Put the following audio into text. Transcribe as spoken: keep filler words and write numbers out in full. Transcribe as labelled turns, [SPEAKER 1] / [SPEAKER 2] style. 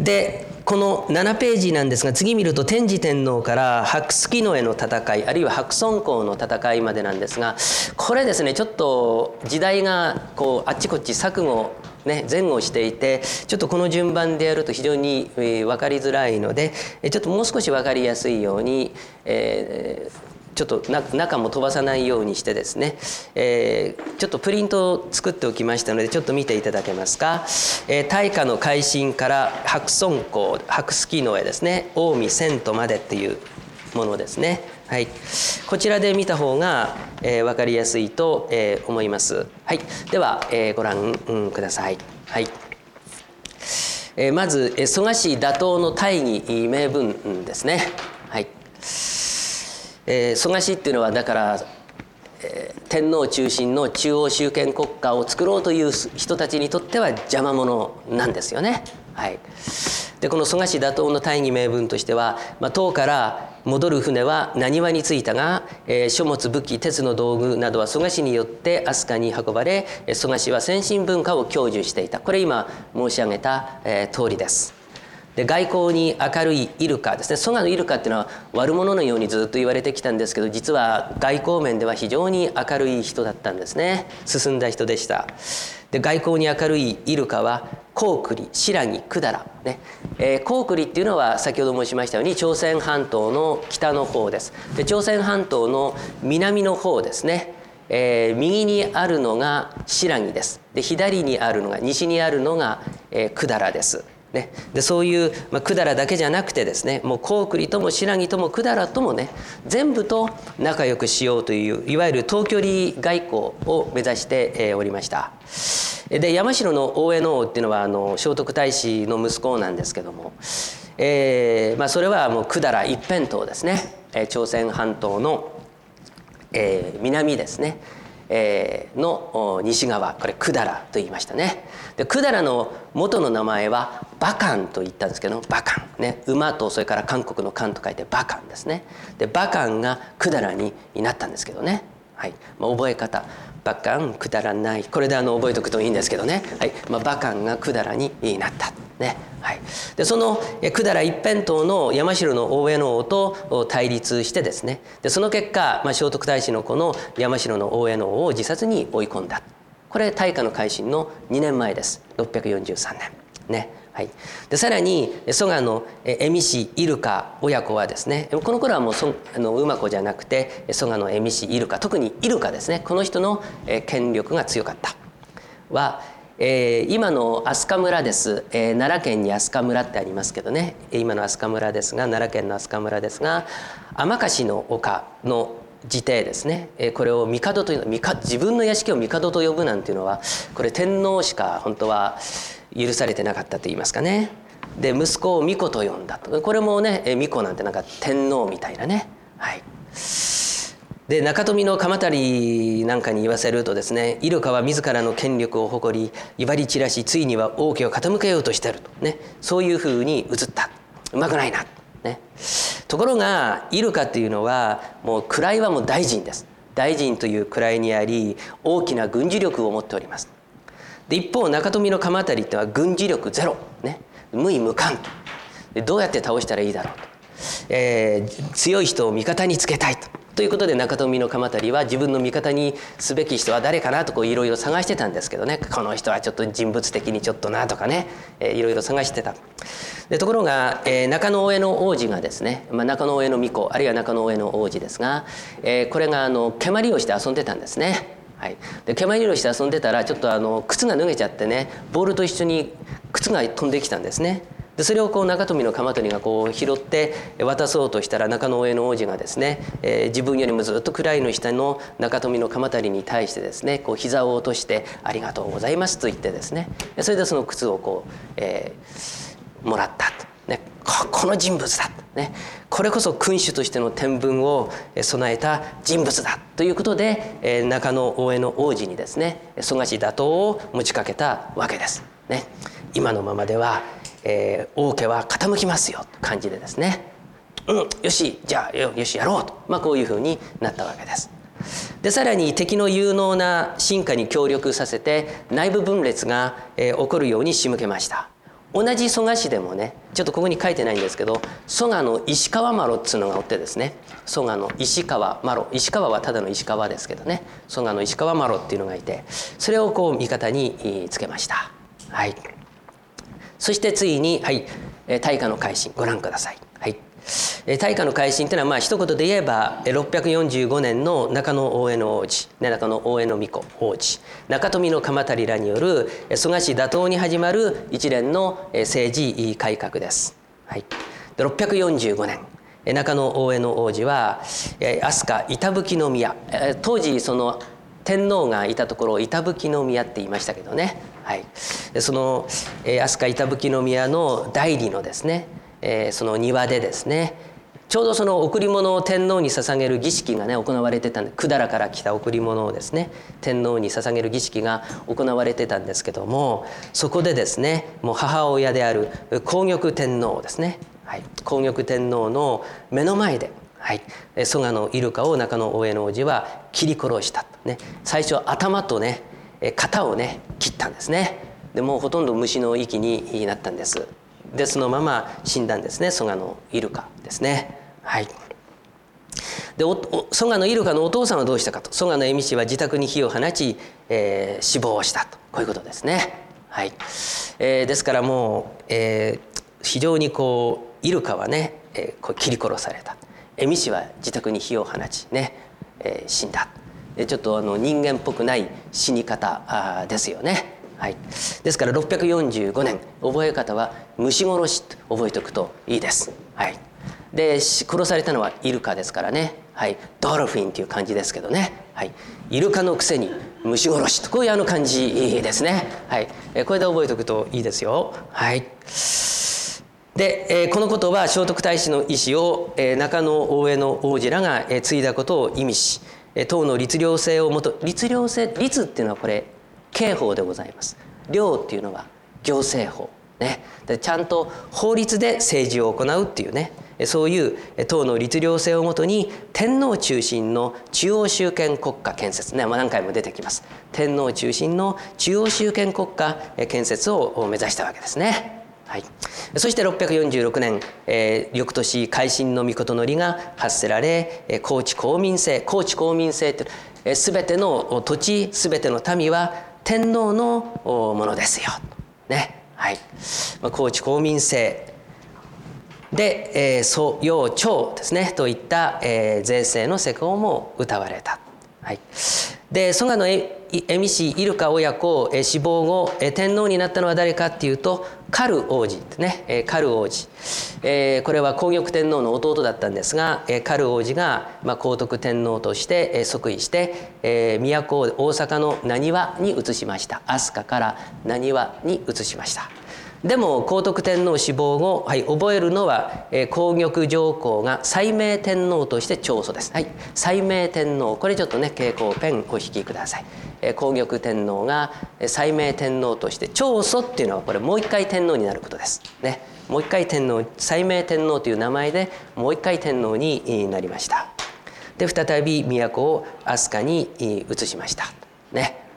[SPEAKER 1] でこのななページなんですが、次見ると天智天皇から白月野への戦い、あるいは白村江の戦いまでなんですが、これですね、ちょっと時代がこうあっちこっち錯誤ね、前後していて、ちょっとこの順番でやると非常に分かりづらいので、ちょっともう少し分かりやすいように、えーちょっと中も飛ばさないようにしてですね、えー、ちょっとプリントを作っておきましたので、ちょっと見ていただけますか。えー、大化の改新から白村江、白月野へですね、近江遷都までっていうものですね。はい、こちらで見た方が、えー、分かりやすいと、えー、思います。はい、では、えー、ご覧、うん、ください。はい、えー、まず蘇我氏打倒の大義名分ですね。はい、えー、蘇我氏っていうのはだから、えー、天皇中心の中央集権国家を作ろうという人たちにとっては邪魔者なんですよね。はい、でこの蘇我氏打倒の大義名分としては、まあ、唐から戻る船は難波に着いたが、えー、書物武器鉄の道具などは蘇我氏によって飛鳥に運ばれ、蘇我氏は先進文化を享受していた。これ今申し上げた、えー、通りです。で外交に明るいイルカですね。蘇我のイルカっていうのは悪者のようにずっと言われてきたんですけど、実は外交面では非常に明るい人だったんですね。進んだ人でした。で外交に明るいイルカは高句麗、新羅、百済ね、えー、高句麗っていうのは先ほど申しましたように朝鮮半島の北の方です。で朝鮮半島の南の方ですね、えー、右にあるのが新羅です。で左にあるのが西にあるのが、えー、百済です。ね、でそういう、まあ、百済だけじゃなくてですね、もう高句麗とも新羅とも百済ともね、全部と仲良くしようといういわゆる遠距離外交を目指して、えー、おりました。で山城の大江王っていうのはあの聖徳太子の息子なんですけども、えーまあ、それはもう百済一辺倒ですね、えー、朝鮮半島の、えー、南ですね、えー、の西側、これ百済と言いましたね。で百済の元の名前は馬漢と言ったんですけど、馬漢ね、馬とそれから韓国の漢と書いて馬漢ですね。で馬漢が百済になったんですけどね。はい、まあ、覚え方馬漢くだらない、これであの覚えておくといいんですけどね。はい、まあ、馬漢が百済になったね。はい、でその百済一辺倒の山城の大江王と対立してですね、でその結果、まあ、聖徳太子の子の山城の大江王を自殺に追い込んだ。これ大化の改新のにねんまえです。ろっぴゃくよんじゅうさんねんね。はい、でさらに蘇我の蝦夷氏イルカ親子はですね、この頃はもうそあの馬子じゃなくて蘇我の蝦夷氏イルカ、特にイルカですね、この人の権力が強かったは、えー、今の飛鳥村です、えー、奈良県に飛鳥村ってありますけどね、今の飛鳥村ですが、奈良県の飛鳥村ですが、天橋の丘の自邸ですね、これを帝というのは、自分の屋敷を帝と呼ぶなんていうのは、これ天皇しか本当は許されてなかったと言いますかね。で息子を巫女と呼んだと。これもね、巫女なんてなんか天皇みたいなね。はい、で中富の鎌足なんかに言わせるとですね、イルカは自らの権力を誇り威張り散らし、ついには王家を傾けようとしているとね、そういうふうに映った。うまくないなね。ところがイルカっていうのはもう位はもう大臣です。大臣という位にあり、大きな軍事力を持っております。で一方中富の鎌足っていうのは軍事力ゼロ、ね、無意無関と。でどうやって倒したらいいだろうと、えー、強い人を味方につけたいと。ということで中富の鎌足は自分の味方にすべき人は誰かなといろいろ探してたんですけどね、この人はちょっと人物的にちょっとなとかね、いろいろ探してた。でところが、えー、中野大江の王子がですね、まあ、中野大江の巫女あるいは中野大江の王子ですが、えー、これがあの蹴鞠をして遊んでたんですね。はい、で蹴鞠をして遊んでたらちょっとあの靴が脱げちゃってね、ボールと一緒に靴が飛んできたんですね。でそれをこう中富の鎌足がこう拾って渡そうとしたら、中野大江の王子がですね、えー、自分よりもずっと位の下の中富の鎌足に対してですね、こう膝を落として「ありがとうございます」と言ってですね、それでその靴をこう、えー、もらったと、ね、こ, この人物だと、ね、これこそ君主としての天分を備えた人物だということで、えー、中野大江の王子にですね蘇我氏打倒を持ちかけたわけです、ね。今のままではえー、王家は傾きますよという感じでですね、うん、よしじゃあ よ, よしやろうと、まあ、こういうふうになったわけです。でさらに敵の有能な臣下に協力させて内部分裂が、えー、起こるように仕向けました。 同じ蘇我氏でもね、ちょっとここに書いてないんですけど、蘇我の石川麻呂っつうのがおってですね、蘇我の石川麻呂、石川はただの石川ですけどね、蘇我の石川麻呂っていうのがいて、それをこう味方につけました。はい。そしてついに、はい、大化の改新ご覧ください。はい。大化の改新というのはまあ一言で言えばろっぴゃくよんじゅうごねんの中野大江の王子、中野大江の巫女王子、中富の鎌足らによる蘇我氏打倒に始まる一連の政治改革です。はい、ろっぴゃくよんじゅうごねん中野大江の王子は飛鳥板吹宮、当時その天皇がいたところを板吹宮って言いましたけどね、はい、その飛鳥板吹宮の代理のですね、その庭でですね、ちょうどその贈り物を天皇に捧げる儀式がね行われてたんで、百済から来た贈り物をですね天皇に捧げる儀式が行われてたんですけども、そこでですねもう母親である皇玉天皇ですね、はい、皇玉天皇の目の前で、はい、蘇我のイルカを中野大江の王子は切り殺した、ね、最初頭とね肩をね切ったんですね。でもうほとんど虫の息になったんです。でそのまま死んだんですね、蘇我のイルカですね。はい、で蘇我のイルカのお父さんはどうしたかと、蘇我の蝦夷は自宅に火を放ち、えー、死亡したと、こういうことですね。はい、えー、ですからもう、えー、非常にこうイルカはね、えー、こう切り殺された、蝦夷は自宅に火を放ちね、えー、死んだ。ちょっとあの人間っぽくない死に方ですよね。はい、ですからろっぴゃくよんじゅうごねん覚え方は虫殺しと覚えておくといいです。はい、で殺されたのはイルカですからね、はい、ドルフィンという漢字ですけどね、はい、イルカのくせに虫殺しと、こういうあの漢字ですね。はい、これで覚えておくといいですよ。はい、でこのことは聖徳太子の意思を中野大江の王子らが継いだことを意味し、唐の律令制をもと、律令制、律っていうのはこれ刑法でございます。令っていうのは行政法、ね、でちゃんと法律で政治を行うっていうね、そういう唐の律令制をもとに天皇中心の中央集権国家建設ね、まあ、何回も出てきます。天皇中心の中央集権国家建設を目指したわけですね。はい、そしてろっぴゃくよんじゅうろくねん、えー、翌年改新の詔のりが発せられ、高知公民制、高知公民制ってすべての土地、すべての民は天皇のものですよ、ね、はい、高知公民制で、えー、蘇養徴ですねといった、えー、税制の施行も謳われた。はい、で蘇我の蝦夷イルカ親子、えー、死亡後、えー、天皇になったのは誰かっていうとカル王子ですね、えー、カル王子、えー、これは皇玉天皇の弟だったんですが、えー、カル王子が、まあ、皇徳天皇として、えー、即位して、えー、都を大阪の浪速に移しました。飛鳥から浪速に移しました。でも皇徳天皇死亡後、はい、覚えるのは、えー、皇玉上皇が斉明天皇として長祖です。はい、斉明天皇、これちょっとね蛍光ペンお引きください。えー、皇玉天皇が斉明天皇として長祖っていうのはこれもう一回天皇になることです。ね、もう一回天皇、斉明天皇という名前でもう一回天皇になりました。で再び都を飛鳥に移しました。ね。